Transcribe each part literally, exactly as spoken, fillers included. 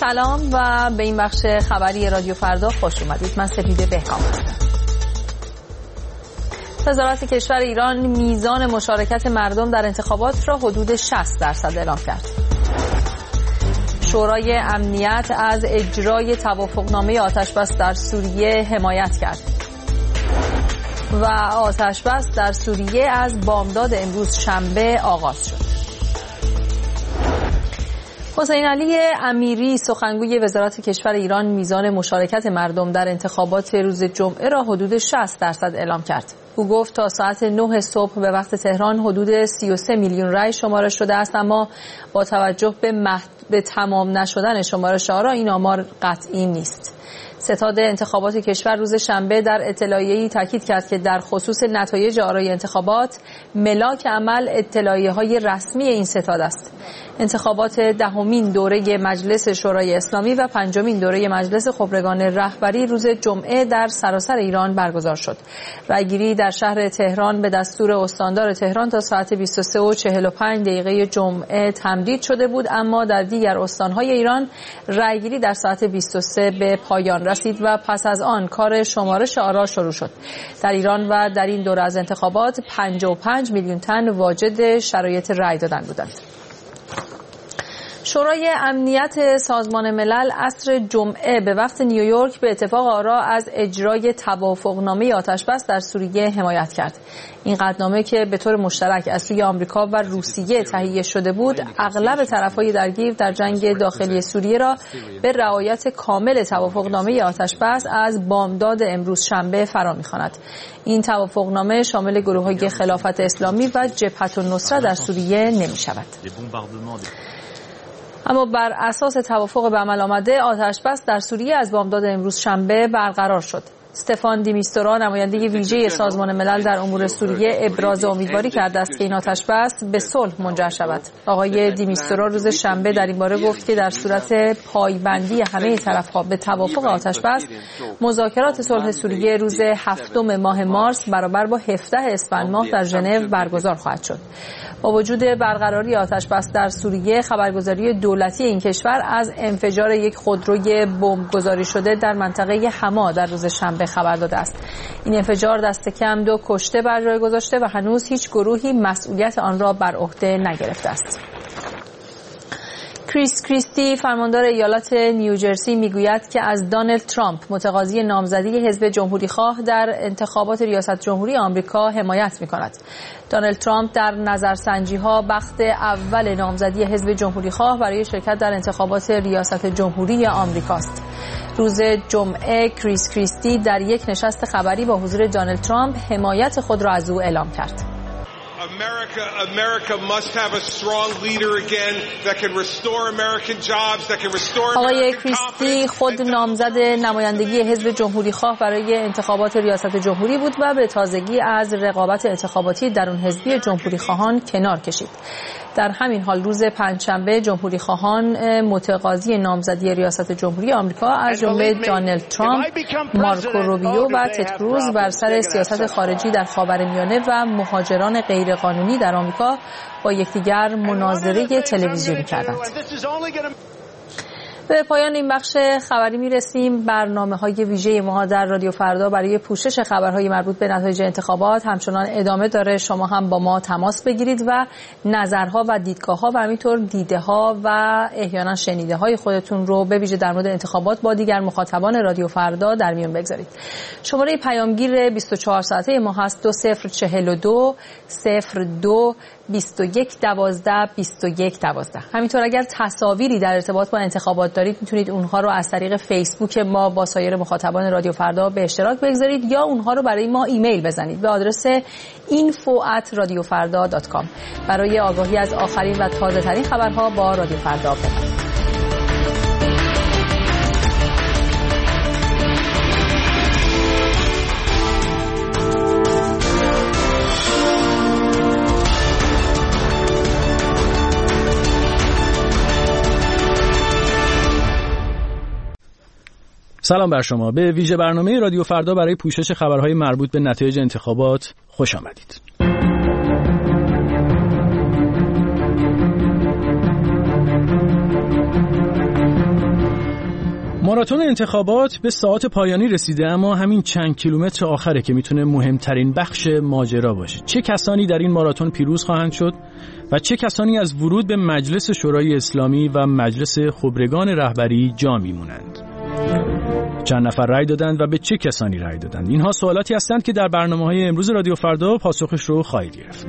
سلام و به این بخش خبری رادیو فردا خوش اومدید. من سپیده بهکام هستم. وزارت کشور ایران میزان مشارکت مردم در انتخابات را حدود شصت درصد اعلام کرد. شورای امنیت از اجرای توافقنامه آتش‌بس در سوریه حمایت کرد و آتش‌بس در سوریه از بامداد امروز شنبه آغاز شد. حسین علی امیری سخنگوی وزارت کشور ایران میزان مشارکت مردم در انتخابات روز جمعه را حدود شصت درصد اعلام کرد. او گفت تا ساعت نه صبح به وقت تهران حدود سی و سه میلیون رای شمارش شده است، اما با توجه به محد... به تمام نشدن شمارش آرا این آمار قطعی نیست. ستاد انتخابات کشور روز شنبه در اطلاعیه‌ای تاکید کرد که در خصوص نتایج آرای انتخابات ملاک عمل اطلاعیه‌های رسمی این ستاد است. انتخابات دهمین دوره مجلس شورای اسلامی و پنجمین دوره مجلس خبرگان رهبری روز جمعه در سراسر ایران برگزار شد. رایگیری در شهر تهران به دستور استاندار تهران تا ساعت بیست و سه و چهل و پنج دقیقه جمعه تمدید شده بود، اما در دیگر استان‌های ایران رایگیری در ساعت بیست و سه به پایان رسید و پس از آن کار شمارش آرا شروع شد. در ایران و در این دوره از انتخابات پنجاه و پنج میلیون تن واجد شرایط رای دادن بودند. شورای امنیت سازمان ملل عصر جمعه به وقت نیویورک به اتفاق آرا از اجرای توافقنامه آتش‌بس در سوریه حمایت کرد. این قطعنامه که به طور مشترک از سوی آمریکا و روسیه تهیه شده بود، اغلب طرف‌های درگیر در جنگ داخلی سوریه را به رعایت کامل توافقنامه آتش‌بس از بامداد امروز شنبه فرا می‌خواند. این توافقنامه شامل گروه‌های خلافت اسلامی و جبهة النصره در سوریه نمی‌شود. اما بر اساس توافق به عمل آمده آتش‌بس در سوریه از بامداد امروز شنبه برقرار شد. استفان دیمیستورا نماینده ویژه سازمان ملل در امور سوریه ابراز امیدواری کرده است که این آتش‌بس به صلح منجر شود. آقای دیمیستورا روز شنبه در این باره گفت که در صورت پایبندی همه طرف‌ها به توافق آتش‌بس، مذاکرات صلح سوریه روز هفتم ماه مارس برابر با هفدهم اسفند ماه در ژنو برگزار خواهد شد. با وجود برقراری آتش‌بس در سوریه، خبرگزاری دولتی این کشور از انفجار یک خودروی بمبگذاری شده در منطقه حما در روز شنبه خبر داده است. این انفجار دست کم دو کشته بر جای گذاشته و هنوز هیچ گروهی مسئولیت آن را بر عهده نگرفته است. کریس کریستی فرماندار ایالات نیوجرسی میگوید که از دونالد ترامپ متقاضی نامزدی حزب جمهوری‌خواه در انتخابات ریاست جمهوری آمریکا حمایت می‌کند. دونالد ترامپ در نظرسنجی‌ها بخت اول نامزدی حزب جمهوری‌خواه برای شرکت در انتخابات ریاست جمهوری آمریکاست. روز جمعه کریس کریستی در یک نشست خبری با حضور دونالد ترامپ حمایت خود را از او اعلام کرد. America, America must have a strong leader again that can restore American jobs, that can restore آقای کریستی خود نامزد نمایندگی حزب جمهوری خواه برای انتخابات ریاست جمهوری بود و به تازگی از رقابت انتخاباتی درون حزبی جمهوری خواهان کنار کشید. در همین حال روز پنجشنبه جمهوری خواهان متقاضی نامزدی ریاست جمهوری آمریکا از جمله دونالد ترامپ، مارکو روبیو و تد کروز بر سر سیاست خارجی در خاورمیانه و مهاجران غیرقانونی در آمریکا با یکدیگر مناظره تلویزیونی کردند. به پایان این بخش خبری میرسیم. برنامه‌های ویژه ما در رادیو فردا برای پوشش خبرهای مربوط به نتایج انتخابات همچنان ادامه داره. شما هم با ما تماس بگیرید و نظرها و دیدگاه‌ها و همینطور دیده‌ها و احیانا شنیده‌های خودتون رو به ویژه در مورد انتخابات با دیگر مخاطبان رادیو فردا در میون بگذارید. شماره پیامگیر بیست و چهار ساعته ما هست دو صفر چهل و دو صفر دو بیست و یک دوازده بیست و یک دوازده. همینطور اگر تصاویری در ارتباط با انتخابات دارید میتونید اونها رو از طریق فیسبوک ما با سایر مخاطبان رادیو فردا به اشتراک بگذارید یا اونها رو برای ما ایمیل بزنید به آدرس اینفو ات رادیو فردا دات کام. برای آگاهی از آخرین و تازه ترین خبرها با رادیو فردا بمانید. سلام بر شما. به ویژه برنامه رادیو فردا برای پوشش خبرهای مربوط به نتایج انتخابات خوش آمدید. ماراتون انتخابات به ساعات پایانی رسیده، اما همین چند کیلومتر آخره که میتونه مهمترین بخش ماجرا باشه. چه کسانی در این ماراتون پیروز خواهند شد و چه کسانی از ورود به مجلس شورای اسلامی و مجلس خبرگان رهبری جا میمونند؟ چند نفر رأی دادند و به چه کسانی رأی دادند؟ اینها سوالاتی هستند که در برنامه‌های امروز رادیو فردا پاسخش رو خواهید گرفت.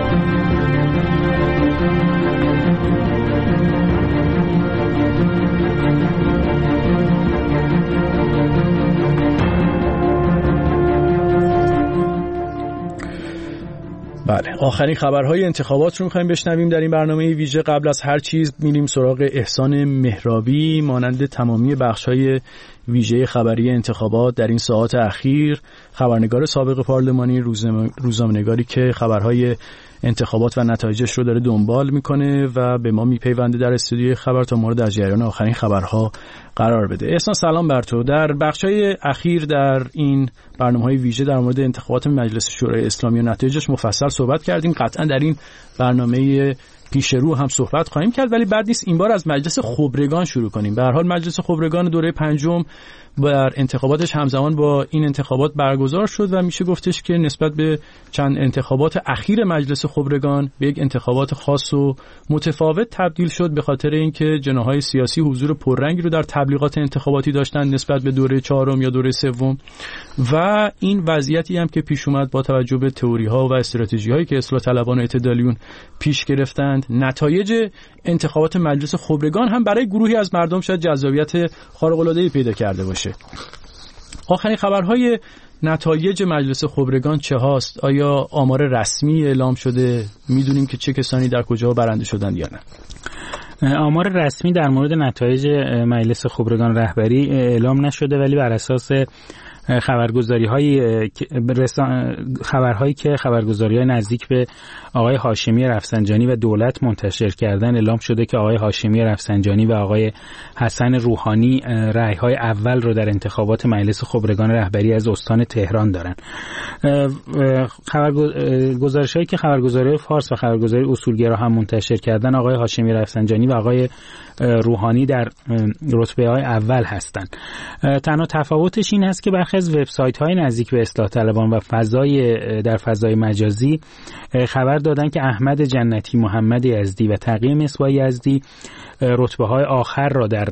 بله، آخرین خبرهای انتخابات رو می‌خوایم بشنویم در این برنامه ویژه. قبل از هر چیز میریم سراغ احسان مهرابی. مانند تمامی بخش‌های ویژه خبری انتخابات در این ساعات اخیر، خبرنگار سابق پارلمانی، روزنامه‌نگاری که خبرهای انتخابات و نتایجش رو داره دنبال میکنه و به ما میپیونده در استودیوی خبر تا مورد از جریان آخرین خبرها قرار بده. احسان سلام بر تو. در بخش‌های اخیر در این برنامه‌های ویژه در مورد انتخابات مجلس شورای اسلامی و نتایجش مفصل صحبت کردیم. قطعا در این برنامه پیش رو هم صحبت خواهیم کرد، ولی بعد نیست این بار از مجلس خبرگان شروع کنیم. به هر حال مجلس خبرگان دوره پنجم بر انتخاباتش همزمان با این انتخابات برگزار شد و میشه گفتش که نسبت به چند انتخابات اخیر مجلس خبرگان به یک انتخابات خاص و متفاوت تبدیل شد، به خاطر اینکه جناح‌های سیاسی حضور پررنگی رو در تبلیغات انتخاباتی داشتن نسبت به دوره چهارم یا دوره سوم، و این وضعیتی هم که پیش اومد با توجه به تئوری‌ها و استراتژی‌هایی که اصلاح طلبان اعتدالیون پیش گرفتند، نتایج انتخابات مجلس خبرگان هم برای گروهی از مردم شاید جذابیت خارق‌العاده‌ای پیدا کرده باشه. آخرین خبرهای نتایج مجلس خبرگان چه هاست؟ آیا آمار رسمی اعلام شده؟ میدونیم که چه کسانی در کجا برنده شدند یا نه؟ آمار رسمی در مورد نتایج مجلس خبرگان رهبری اعلام نشده، ولی بر اساس خبرگزاری های خبرهایی که خبرگزاری های نزدیک به آقای هاشمی رفسنجانی و دولت منتشر کردن اعلام شده که آقای هاشمی رفسنجانی و آقای حسن روحانی رأی های اول رو در انتخابات مجلس خبرگان رهبری از استان تهران دارن. خبرگزارش هایی که خبرگزاری فارس و خبرگزاری اصولگرا هم منتشر کردن، آقای هاشمی رفسنجانی و آقای روحانی در رتبه های اول هستند. تنها تفاوتش این هست که برخی از وبسایت های نزدیک به اصلاح طلبان و فضای در فضای مجازی خبر دادن که احمد جنتی، محمد یزدی و تقی مصباح یزدی رتبه های آخر را در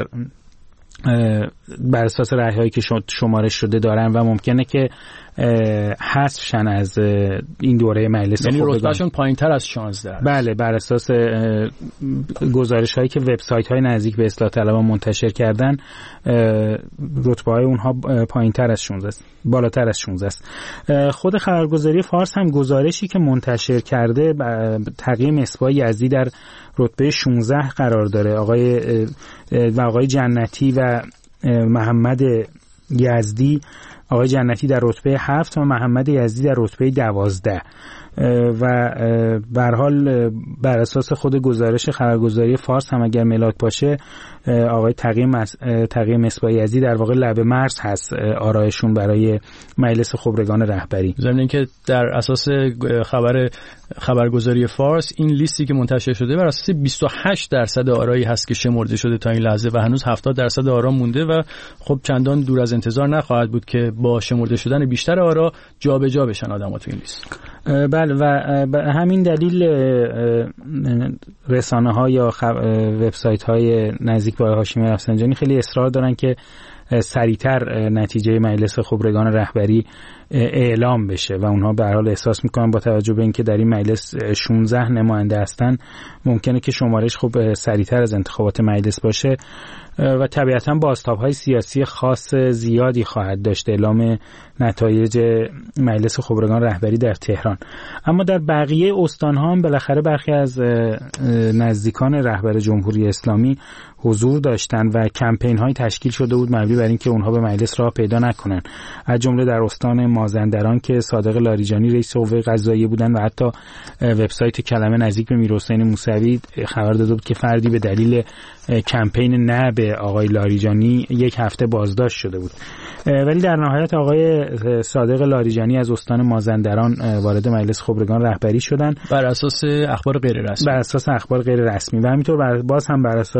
بر اساس رأی‌هایی که شمارش شده دارن و ممکنه که حذف شن از این دوره مجلس خبرگان. یعنی رتبهشون پایین‌تر از شانزده. بله، بر اساس گزارش‌هایی که وبسایت‌های نزدیک به اصلاح طلبان منتشر کردن، رتبه‌های اونها پایین‌تر از شانزده است، بالاتر از شانزده است. خود خبرگزاری فارس هم گزارشی که منتشر کرده تقی مصباح یزدی در رتبه شانزده قرار داره. آقای و آقای جنتی و محمد یزدی، آقای جنتی در رتبه هفت و محمد یزدی در رتبه دوازده، و به هر حال بر اساس خود گزارش خبرگزاری فارس هم اگر ملاک باشه، آقای تقی مس... تقی مصباح یزدی در واقع لبه مرز هست آرایشون برای مجلس خبرگان رهبری. ضمن اینکه در اساس خبر خبرگزاری فارس این لیستی که منتشر شده بر اساس بیست و هشت درصد آرایی هست که شمرده شده تا این لحظه و هنوز هفتاد درصد آرا مونده و خب چندان دور از انتظار نخواهد بود که با شمرده شدن بیشتر آرا جابجا بشن آدم‌ها تو این لیست. بله، و به همین دلیل رسانه‌ها یا وبسایت‌های نزدیک به هاشمی رفسنجانی خیلی اصرار دارن که سریعتر نتیجه مجلس خبرگان رهبری اعلام بشه و اونها به هر حال احساس میکنن با توجه به اینکه در این مجلس شانزده نماینده هستن ممکنه که شمارش خوب سریعتر از انتخابات مجلس باشه و طبیعتاً بازتاب‌های سیاسی خاص زیادی خواهد داشت اعلام نتایج مجلس خبرگان رهبری در تهران. اما در بقیه استان‌ها هم بالاخره برخی از نزدیکان رهبر جمهوری اسلامی حضور داشتن و کمپین‌های تشکیل شده بود مبنی بر اینکه اونها به مجلس راه پیدا نکنن، از جمله در استان مازندران که صادق لاریجانی رئیس قوه قضاییه بودن و حتی وبسایت کلمه نزدیک به میرحسین موسوی خبر داده بود که فردی به دلیل کمپین نه به آقای لاریجانی یک هفته بازداشت شده بود. ولی در نهایت آقای صادق لاریجانی از استان مازندران وارد مجلس خبرگان رهبری شدن بر اساس اخبار غیر رسمی بر اساس اخبار غیر رسمی و همینطور باز هم بر اساس اخبار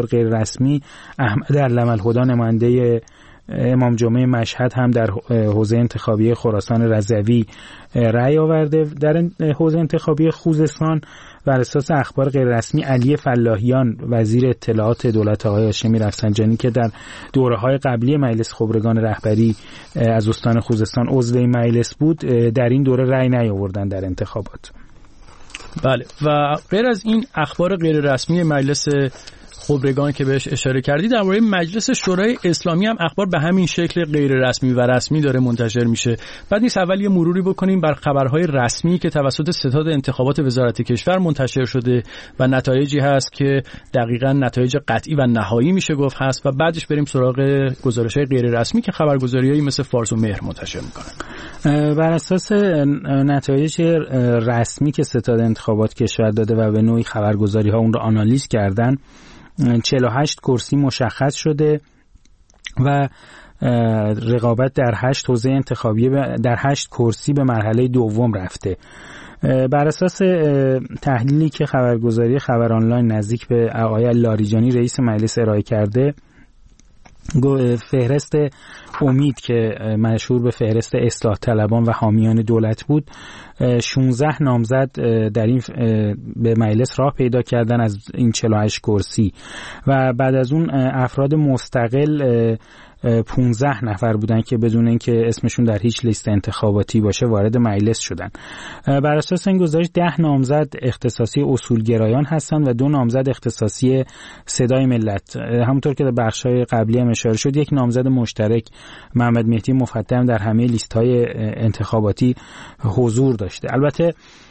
اخبار غیر رسمی احمد علم‌الهدی نماینده امام جمعه مشهد هم در حوزه انتخابی خراسان رضوی رأی آورده. در حوزه انتخابی خوزستان بر اساس اخبار غیر رسمی علی فلاحیان وزیر اطلاعات دولت آقای هاشمی رفسنجانی که در دوره‌های قبلی مجلس خبرگان رهبری از استان خوزستان عضو مجلس بود، در این دوره رأی نیاوردن در انتخابات. بله، و غیر از این اخبار غیر رسمی مجلس خبرگان که بهش اشاره کردی، درباره مجلس شورای اسلامی هم اخبار به همین شکل غیر رسمی و رسمی داره منتشر میشه. بعد نیست اول یه مروری بکنیم بر خبرهای رسمی که توسط ستاد انتخابات وزارت کشور منتشر شده و نتایجی هست که دقیقاً نتایج قطعی و نهایی میشه گفت هست، و بعدش بریم سراغ گزارش‌های غیر رسمی که خبرگزاریایی مثل فارس و مهر منتشر میکنن. بر اساس نتایج رسمی که ستاد انتخابات کشور داده و به نوعی خبرگزاری‌ها اون رو آنالیز کردن، چهل و هشت کرسی مشخص شده و رقابت در هشت حوزه انتخابی در هشت کرسی به مرحله دوم رفته. بر اساس تحلیلی که خبرگزاری خبر آنلاین نزدیک به آقای لاریجانی رئیس مجلس ارائه کرده، فهرست امید که مشهور به فهرست اصلاح طلبان و حامیان دولت بود، شانزده نامزد در این به مجلس راه پیدا کردن از این چهل و هشت کرسی و بعد از اون افراد مستقل پانزده نفر بودن که بدون اینکه اسمشون در هیچ لیست انتخاباتی باشه وارد مجلس شدن. بر اساس این گزارش ده نامزد اختصاصی اصولگرایان هستند و دو نامزد اختصاصی صدای ملت. همونطور که در بخش‌های قبلی هم اشاره شد، یک نامزد مشترک محمد مهدی مفتح در همه لیست‌های انتخاباتی حضور داشته. البته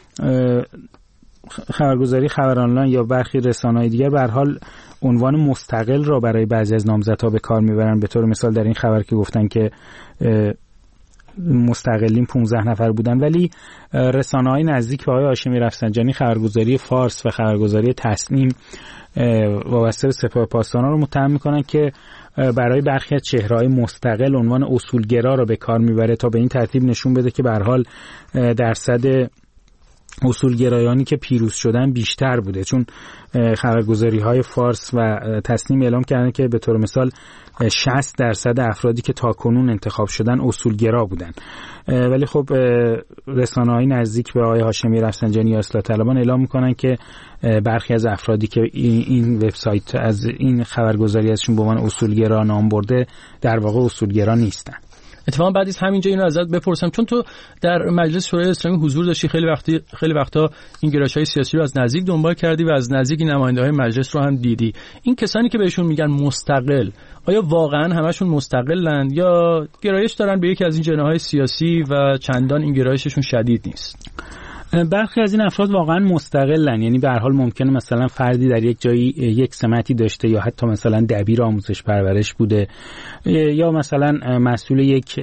خبرگزاری خبر آنلاین یا برخی رسانه‌های دیگر به هر حال عنوان مستقل را برای بعضی از نامزدها به کار میبرن. به طور مثال در این خبر که گفتن که مستقلین پانزده نفر بودن، ولی رسانه‌های نزدیک به آقای هاشمی رفسنجانی، خبرگزاری فارس و خبرگزاری تسنیم وابسته به سپاه پاسداران رو متهم میکنن که برای برخی از چهره‌های مستقل عنوان اصولگرا را به کار میبره تا به این ترتیب نشون بده که به هر حال درصد اصولگرایانی که پیروز شدن بیشتر بوده، چون خبرگزاری‌های فارس و تسنیم اعلام کردن که به طور مثال شصت درصد افرادی که تاکنون انتخاب شدن اصولگرا بودن. ولی خب رسانه‌های نزدیک به آقای هاشمی رفسنجانی یا اصلاح طلبان اعلام میکنن که برخی از افرادی که این وبسایت از این خبرگزاری ازشون به عنوان اصولگرا نام برده در واقع اصولگرا نیستن. اتفاقا بعد از همینجا اینو ازت بپرسم، چون تو در مجلس شورای اسلامی حضور داشتی، خیلی وقتی خیلی وقتا این گرایش‌های سیاسی رو از نزدیک دنبال کردی و از نزدیک نماینده‌های مجلس رو هم دیدی. این کسانی که بهشون میگن مستقل، آیا واقعا همشون مستقلن یا گرایش دارن به یکی از این جناح‌های سیاسی و چندان این گرایششون شدید نیست؟ برخی از این افراد واقعا مستقلن، یعنی به هر حال ممکنه مثلا فردی در یک جایی یک سمتی داشته یا حتی مثلا دبیر آموزش پرورش بوده یا مثلا مسئول یک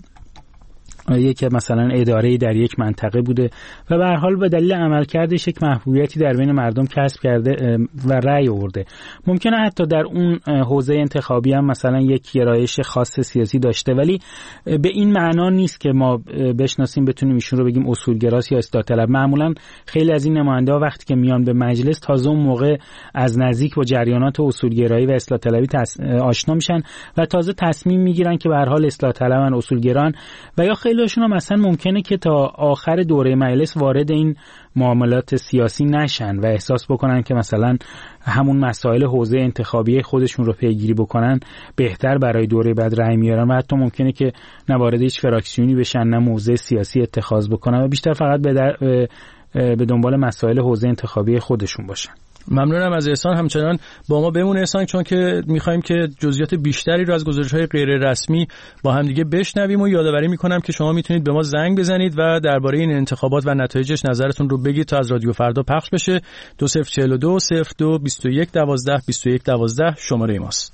یک مثلا اداره در یک منطقه بوده و به هر حال به دلیل عملکردش یک محبوبیتی در بین مردم کسب کرده و رأی آورده. ممکنه حتی در اون حوزه انتخابی هم مثلا یک گرایش خاص سیاسی داشته، ولی به این معنا نیست که ما بشناسیم بتونیم ایشون رو بگیم اصولگرا یا اصلاح طلب. معمولا خیلی از این نماینده‌ها وقتی که میان به مجلس تازه اون موقع از نزدیک با جریانات اصولگرایی و اصلاح طلبی تس... آشنا میشن و تازه تصمیم میگیرن که به هر حال اصلاح طلبن، اصولگران، و یا خیلی هاشون هم مثلا ممکنه که تا آخر دوره مجلس وارد این معاملات سیاسی نشن و احساس بکنن که مثلا همون مسائل حوزه انتخابی خودشون رو پیگیری بکنن بهتر برای دوره بعد رأی میارن و حتی ممکنه که نه وارد هیچ فراکسیونی بشن نه موضع سیاسی اتخاذ بکنن و بیشتر فقط به, در... به دنبال مسائل حوزه انتخابی خودشون باشن. ممنونم از احسان، همچنان با ما بمون احسان، چون که میخوایم که جزئیات بیشتری رو از گزارش‌های غیر رسمی با هم دیگه بشنویم و یادآوری میکنم که شما میتونید به ما زنگ بزنید و درباره این انتخابات و نتایجش نظرتون رو بگید تا از رادیو فردا پخش بشه. دو صفر چهل و دو صفر دو بیست و یک دوازده بیست و یک دوازده شماره ماست.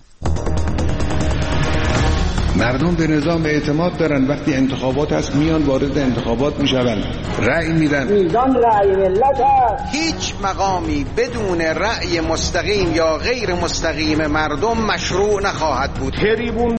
مردم به نظام اعتماد دارن، وقتی انتخابات هست میان وارد انتخابات میشون، رأی میدن. میزان رأی ملت هست. هیچ مقامی بدون رأی مستقیم یا غیر مستقیم مردم مشروع نخواهد بود. تریبون